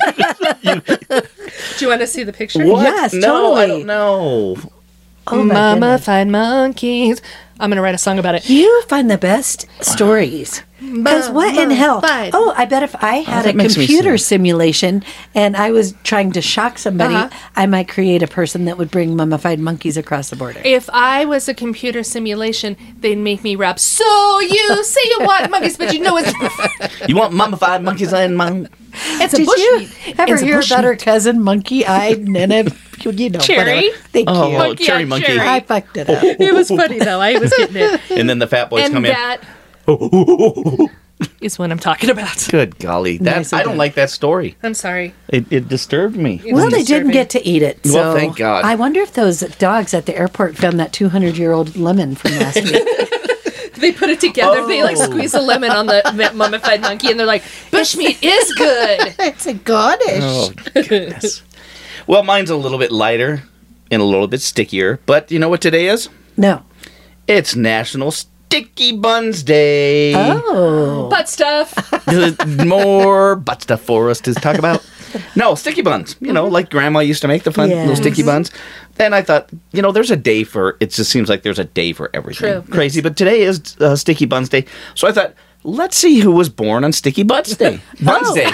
Do you want to see the picture? What? Yes, no, I totally. don't know. Oh, my goodness. Mummified monkeys. I'm going to write a song about it. You find the best stories. Because what in hell? Mummified. Oh, I bet if I had that a makes me computer sick. simulation and I was trying to shock somebody, Uh-huh. I might create a person that would bring mummified monkeys across the border. If I was a computer simulation, they'd make me rap, so you say you want monkeys, but you know it's, You want mummified monkeys and mon- it's a Did bush you meat. ever It's a hear bush about her meat. cousin, monkey-eyed Nana? You know, Cherry? whatever. Thank Oh, you. well, Monkey cherry on monkey. cherry. I fucked it up. It was funny, though. I was getting it. And then the fat boys And come in. that is what I'm talking about. Good golly, that Nice I and don't good. like that story. I'm sorry. It, it disturbed me. It Well, was they didn't disturbing. get to eat it. So Well, thank God. I wonder if those dogs at the airport found that two hundred year old lemon from last week. They put it together. They like Oh. squeeze a lemon on the m- mummified monkey, and they're like, "Bushmeat is good." It's a goddess. Oh goodness. Well, mine's a little bit lighter and a little bit stickier, but you know what today is? No. It's National Sticky Buns Day. Oh. Butt stuff. More butt stuff for us to talk about. No, sticky buns. You know, like Grandma used to make the fun little Yes. sticky buns. And I thought, you know, there's a day for. It just seems like there's a day for everything. True. Crazy, but today is uh, Sticky Buns Day. So I thought, let's see who was born on Sticky Butts Day. Buns Oh. Day.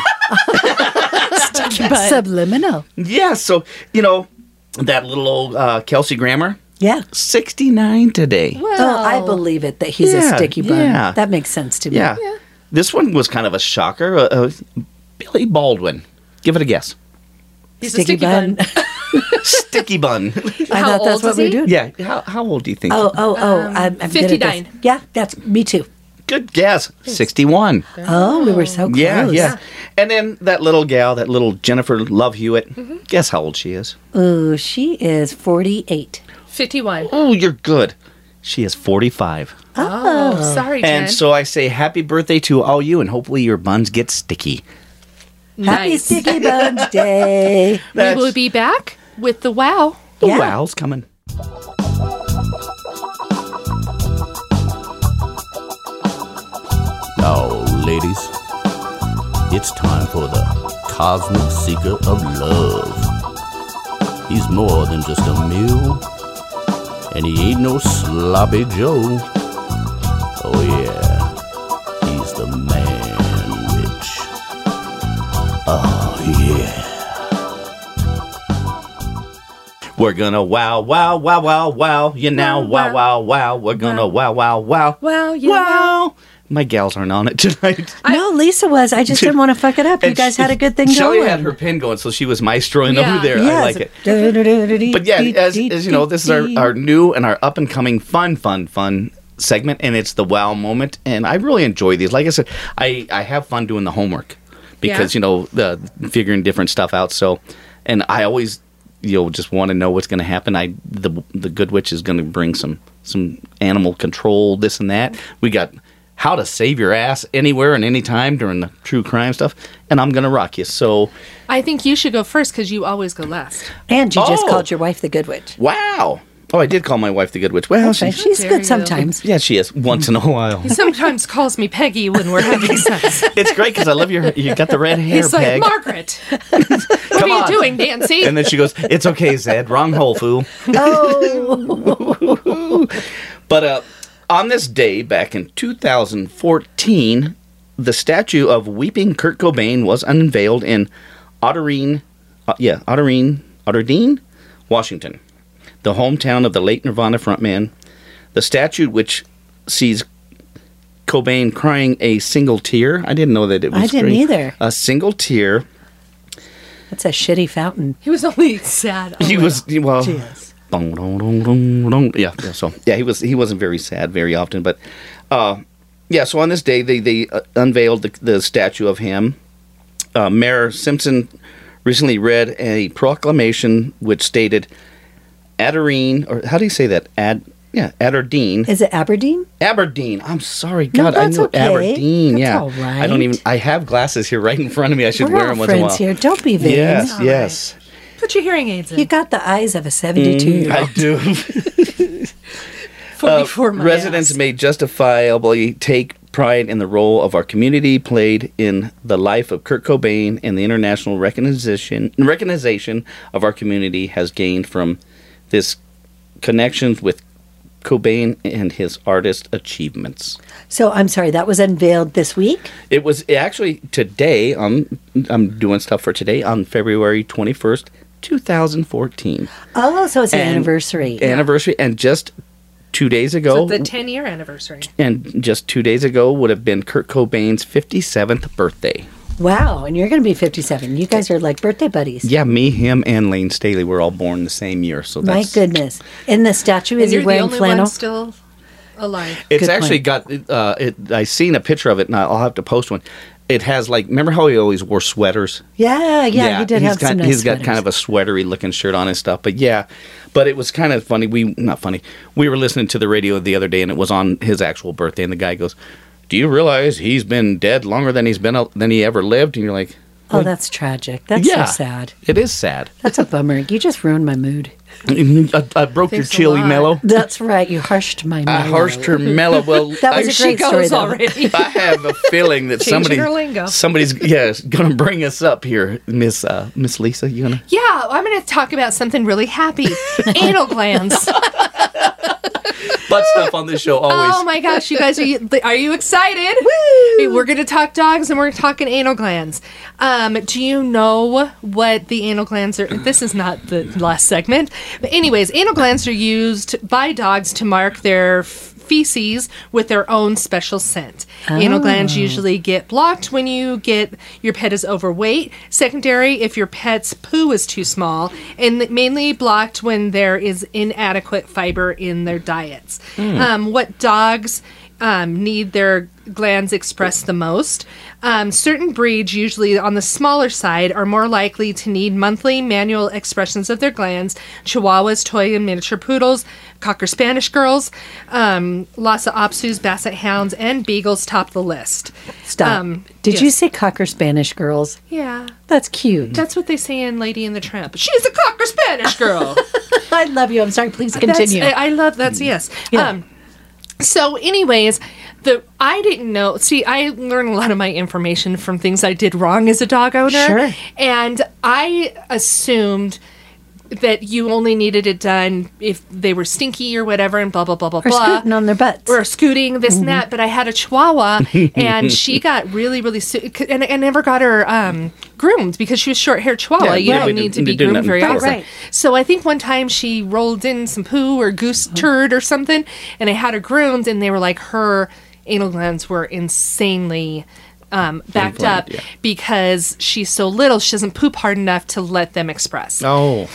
Subliminal. Yeah. So you know, that little old uh, Kelsey Grammer, Yeah. sixty-nine today. Oh, I believe it that he's Yeah, a sticky bun. yeah. That makes sense to me. Yeah. This one was kind of a shocker. Uh, uh, Billy Baldwin. Give it a guess. He's a sticky bun. Sticky bun. I How thought that's old what is we he? were doing. Yeah. How, how old do you think? Oh, oh, oh. Um, I'm, I'm good at this. fifty-nine. Yeah, that's me too. Good guess. sixty-one. Oh, we were so close. Yeah, yeah. And then that little gal, that little Jennifer Love Hewitt. Mm-hmm. Guess how old she is? Ooh, she is forty-eight. fifty-one. Oh, you're good. She is forty-five. Oh, sorry, Jen. And so I say happy birthday to all you, and hopefully your buns get sticky. Happy Nice. Sticky Bugs Day. We will be back with the wow. The Yeah. wow's coming. Now, ladies, it's time for the Cosmic Seeker of Love. He's more than just a meal, and he ain't no sloppy Joe. Oh yeah, he's the man witch. Oh yeah. We're gonna wow, wow, wow, wow, wow. You now, wow, wow, wow. We're gonna wow, wow, wow. Wow, yeah, wow. My gals aren't on it tonight. No, Lisa was. I just didn't want to fuck it up. You And guys she- had a good thing Shelly going. had her pin going, so she was maestroing Yeah. over there. I like it. But But yeah, as, as you know, this is our, our new and our up and coming fun, fun, fun segment, and it's the wow moment. And I really enjoy these. Like I said, I, I have fun doing the homework because, Yeah. you know, the figuring different stuff out. So, and I always, you know, just want to know what's going to happen. I the the Good Witch is going to bring some some animal control, this and that. We got how to save your ass anywhere and anytime during the true crime stuff, and I'm going to rock you. So, I think you should go first because you always go last. And you just Oh. called your wife the Good Witch. wow. Oh, I did call my wife the Good Witch. Well, Okay, she, she's dare good you. sometimes. yeah, she is once in a while. He sometimes calls me Peggy when we're having sex. It's great because I love your. You got the red hair, He's like, Peg. Margaret, what Come are you on. doing, Nancy? And then she goes, "It's okay, Zed. Wrong hole, fool." Oh, But uh, on this day back in two thousand fourteen, the statue of Weeping Kurt Cobain was unveiled in Otterine, uh, yeah, Otterine, Otterdean, Washington, the hometown of the late Nirvana frontman. The statue, which sees Cobain crying a single tear. I didn't know that it was. I didn't crying either. A single tear. that's a shitty fountain. He was only sad. He Oh, was well. Yes. Dong, dong, dong, dong, dong. Yeah, yeah. So yeah, he was he wasn't very sad very often, but uh, yeah. So on this day, they they uh, unveiled the, the statue of him. Uh, Mayor Simpson recently read a proclamation which stated, "Aderine," or how do you say that? Ad, yeah, Aberdeen. Is it Aberdeen? Aberdeen. I'm sorry, No, God, I that's know okay. Aberdeen. That's yeah, all I don't even. right. I have glasses here right in front of me. I should We're wear all them once in a friends while. here. Don't be vain. Yes, All yes, Put your hearing aids in. You got the eyes of a seventy-two-year-old. I do. For, Uh, before my residents ass. may justifiably take pride in the role of our community played in the life of Kurt Cobain, and the international recognition recognition of our community has gained from this connections with Cobain and his artist achievements. So I'm sorry, that was unveiled this week? It was actually today. I'm I'm doing stuff for today on February twenty-first, two thousand fourteen. Oh, so it's an And- anniversary. Anniversary, and just two days ago, So the ten year anniversary. and just two days ago would have been Kurt Cobain's fifty-seventh birthday. Wow, and you're going to be fifty-seven. You guys are like birthday buddies. Yeah, me, him, and Lane Staley were all born the same year. So My that's, goodness. In the statue, And is he you're the wearing only flannel? one still alive. It's Good actually point. got. Uh, it, I seen a picture of it, and I'll have to post one. It has like, remember how he always wore sweaters? Yeah, yeah, he did he's have got, some nice He's got kind of a sweatery looking shirt on and stuff. But yeah, but it was kind of funny. We not funny. We were listening to the radio the other day, and it was on his actual birthday. And the guy goes, "Do you realize he's been dead longer than he's been al- than he ever lived?" And you're like, Oh, that's tragic. That's "Yeah, so sad. It is sad." That's a bummer. You just ruined my mood. I, I broke your Thanks a chili lot. mellow. That's right. You harshed my I mellow. harshed her mellow. Well, That was I, a She great story, goes though. already. I have a feeling that Changing somebody, her lingo. somebody's, yeah, going to bring us up here, Miss uh, Miss Lisa. You gonna? Yeah, I'm going to talk about something really happy. Anal glands. Butt stuff on this show always. Oh my gosh, you guys, are you, are you excited? Woo! We're going to talk dogs and we're talking anal glands. Um, do you know what the anal glands are? This is not the last segment. But anyways, anal glands are used by dogs to mark their feces with their own special scent. Anal glands usually get blocked when you get your pet is overweight, secondary if your pet's poo is too small, and mainly blocked when there is inadequate fiber in their diets. Um, what dogs um, need their glands expressed the most. Um, certain breeds, usually on the smaller side, are more likely to need monthly manual expressions of their glands. Chihuahuas, toy and miniature poodles, Cocker Spanish girls, um, Lhasa Apsus, Basset hounds, and beagles top the list. Stop. Um, Did yes. you say Cocker Spanish girls? Yeah. That's cute. That's what they say in Lady and the Tramp. She's a Cocker Spanish girl. I love you. I'm sorry. Please continue. That's, I I love that's yes. Yeah. Um, so, anyways, the I didn't know. See, I learned a lot of my information from things I did wrong as a dog owner, Sure. and I assumed that you only needed it done if they were stinky or whatever, and blah blah blah blah or blah. scooting on their butts. Or scooting, this and that. But I had a Chihuahua, and she got really, really sick. And I never got her um, groomed because she was short-haired Chihuahua. Yeah, you right. don't We need to didn't be do groomed nothing very for her. often. Right. So I think one time she rolled in some poo or goose turd or something, and I had her groomed, and they were like, her anal glands were insanely um, backed Inflamed, up yeah. because she's so little, she doesn't poop hard enough to let them express. Oh.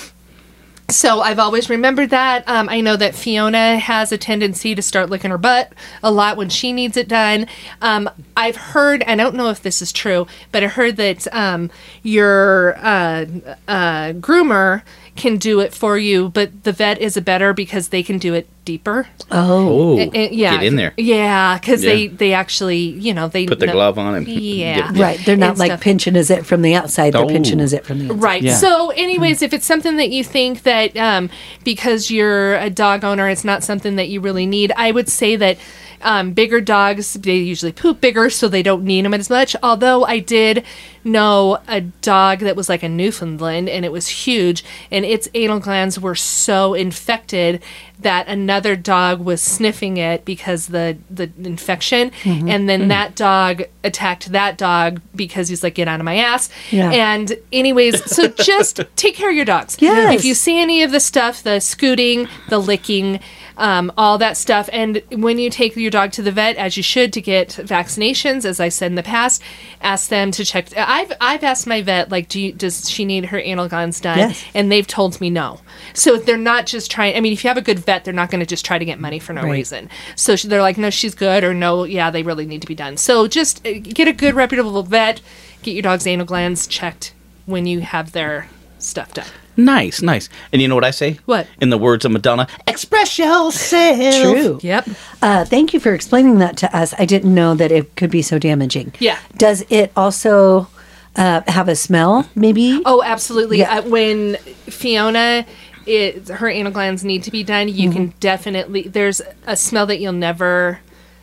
So I've always remembered that. Um, I know that Fiona has a tendency to start licking her butt a lot when she needs it done. Um, I've heard, I don't know if this is true, but I heard that um, your uh, uh, groomer can do it for you, but the vet is a better because they can do it deeper. Oh. Oh. Uh, uh, yeah, Get in there. Yeah, because Yeah. they they actually, you know, they Put the know- glove on and Yeah. get- Right. They're not And like stuff. pinching a zit from the outside. They're Oh. pinching a zit from the inside. Right. Yeah. So, anyways, if it's something that you think that um, because you're a dog owner, it's not something that you really need, I would say that um, bigger dogs, they usually poop bigger, so they don't need them as much. Although I did know a dog that was like a Newfoundland, and it was huge, and its anal glands were so infected that another dog was sniffing it because the the infection, and then that dog attacked that dog because he's like, get out of my ass. Yeah. And anyways, so just take care of your dogs. Yes. If you see any of the stuff, the scooting, the licking, um, all that stuff, and when you take your dog to the vet, as you should, to get vaccinations, as I said in the past, ask them to check. I've I've asked my vet, like, do you, does she need her anal glands done? Yes. And they've told me no. So they're not just trying. I mean, if you have a good vet, they're not going to just try to get money for no Right. reason. So sh- they're like, no, she's good, or no, yeah, they really need to be done. So just uh, get a good, reputable vet. Get your dog's anal glands checked when you have their stuff done. Nice, nice. And you know what I say? What? In the words of Madonna, express yourself. True. Yep. Uh, thank you for explaining that to us. I didn't know that it could be so damaging. Yeah. Does it also uh, have a smell, maybe? Oh, absolutely. Yeah. Uh, when Fiona, it, her anal glands need to be done, you can definitely. There's a smell that you'll never.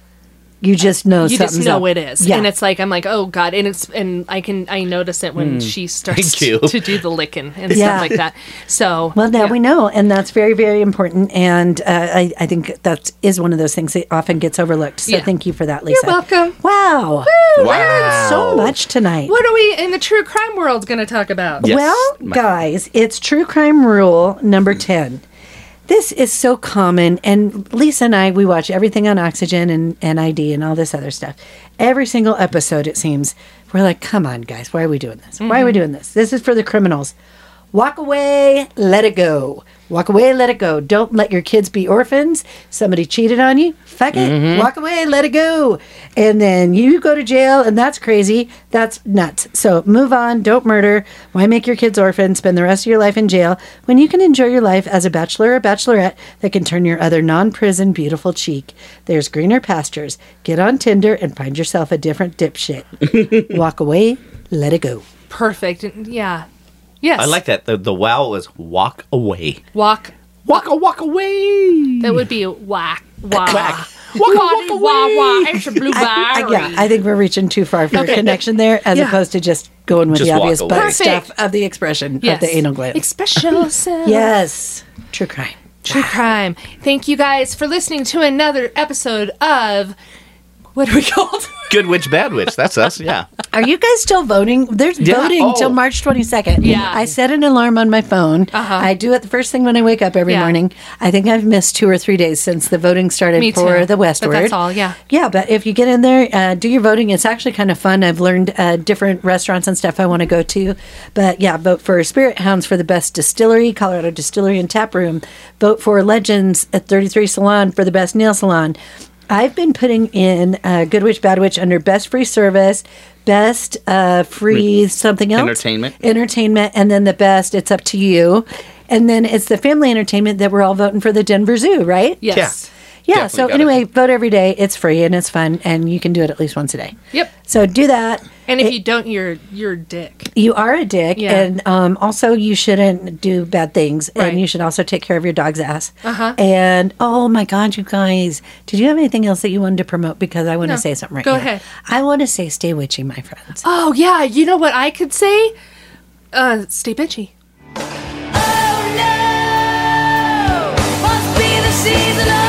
You just know You just something's know up. it is, Yeah. and it's like I'm like, oh god, and it's and I can I notice it when she starts Thank you. to do the licking and Yeah. stuff like that. So Well, now yeah. we know, and that's very, very important. And uh, I, I think that is one of those things that often gets overlooked. So Yeah. thank you for that, Lisa. You're welcome. Wow. Woo, Wow. So much tonight. What are we in the true crime world going to talk about? Yes. Well, My- guys, it's True Crime Rule number ten. This is so common, and Lisa and I, we watch everything on Oxygen and, and I D and all this other stuff. Every single episode, it seems, we're like, come on, guys, why are we doing this? Why are we doing this? This is for the criminals. Walk away, let it go. Walk away, let it go. Don't let your kids be orphans. Somebody cheated on you. Fuck it. Walk away, let it go. And then you go to jail, and that's crazy. That's nuts. So move on. Don't murder. Why make your kids orphans? Spend the rest of your life in jail when you can enjoy your life as a bachelor or bachelorette that can turn your other non-prison beautiful cheek. There's greener pastures. Get on Tinder and find yourself a different dipshit. Walk away, let it go. Perfect. Yeah. Yes. I like that. The, the wow was walk away. walk. Walk a walk away. That would be a whack. Wah. Quack. Wah, wah, wah. It's a blueberry. I, I, yeah, I think we're reaching too far for a Okay. connection there, as Yeah. opposed to just going with Just the walk obvious away. butt Perfect. stuff of the expression Yes. of the anal gland. Express yourself. Yes, true crime. True crime. Thank you guys for listening to another episode of what are we called? Good witch, bad witch. That's us. Yeah. Are you guys still voting? There's Yeah. voting Oh. till March twenty-second. Yeah. I set an alarm on my phone. Uh-huh. I do it the first thing when I wake up every Yeah. morning. I think I've missed two or three days since the voting started Me for too. the Westward. But that's all, yeah. Yeah, but if you get in there, uh, do your voting. It's actually kind of fun. I've learned uh, different restaurants and stuff I want to go to. But yeah, vote for Spirit Hounds for the best distillery, Colorado Distillery and Tap Room. Vote for Legends at thirty-three Salon for the best nail salon. I've been putting in uh, Good Witch, Bad Witch under best free service, best uh, free something else. Entertainment. Entertainment, and then the best, it's up to you. And then it's the family entertainment that we're all voting for the Denver Zoo, right? Yes. Yeah, Definitely so gotta- anyway, vote every day. It's free and it's fun, and you can do it at least once a day. Yep. So do that. And if It- you don't, you're you're a dick. You are a dick, Yeah. and um, also you shouldn't do bad things, Right. and you should also take care of your dog's ass. Uh-huh. And oh my God, you guys, did you have anything else that you wanted to promote? Because I want No. to say something right Go now. ahead. I want to say, stay witchy, my friends. Oh yeah, you know what I could say? Uh, stay bitchy. Oh no, must be the season of